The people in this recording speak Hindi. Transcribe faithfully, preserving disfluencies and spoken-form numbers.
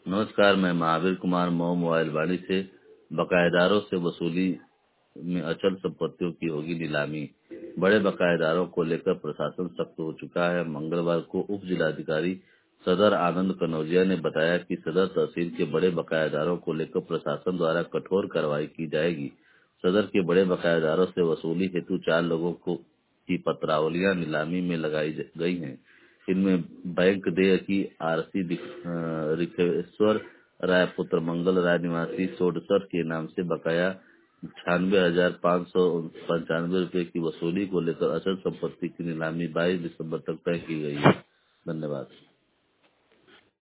नमस्कार, मैं महावीर कुमार मऊ मोबाइल वाणी से। बकायेदारों से वसूली में अचल संपत्तियों की होगी नीलामी। बड़े बकायेदारों को लेकर प्रशासन सख्त हो चुका है। मंगलवार को उप जिलाधिकारी सदर आनंद कनौजिया ने बताया कि सदर तहसील के बड़े बकायेदारों को लेकर प्रशासन द्वारा कठोर कार्रवाई की जाएगी। सदर के बड़े बकायेदारों से वसूली हेतु चार लोगों को की पत्रावलियां नीलामी में लगाई गई हैं। इनमें बैंक देय की आरसी रिखेश्वर राय पुत्र मंगल राय निवासी सोडसर के नाम से बकाया छियानवे हजार पाँच सौ पंचानवे रूपए की वसूली को लेकर अचल संपत्ति की नीलामी बाईस दिसंबर तक तय की गई है। धन्यवाद।